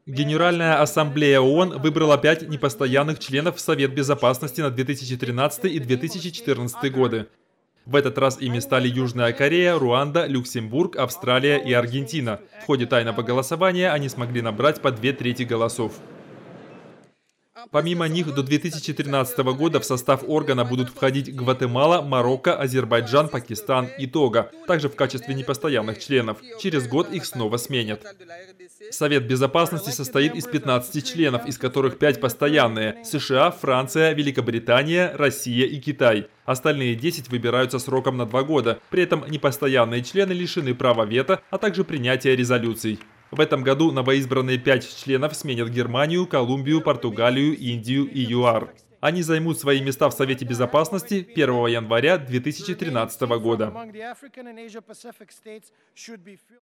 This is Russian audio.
Генеральная ассамблея ООН выбрала 5 непостоянных членов в Совет Безопасности на 2013 и 2014 годы. В этот раз ими стали Южная Корея, Руанда, Люксембург, Австралия и Аргентина. В ходе тайного голосования они смогли набрать по 2/3 голосов. Помимо них, до 2013 года в состав органа будут входить Гватемала, Марокко, Азербайджан, Пакистан и Того, также в качестве непостоянных членов. Через год их снова сменят. Совет Безопасности состоит из 15 членов, из которых 5 постоянные – США, Франция, Великобритания, Россия и Китай. Остальные 10 выбираются сроком на 2 года, при этом непостоянные члены лишены права вето, а также принятия резолюций. В этом году новоизбранные 5 членов сменят Германию, Колумбию, Португалию, Индию и ЮАР. Они займут свои места в Совете Безопасности 1 января 2013 года.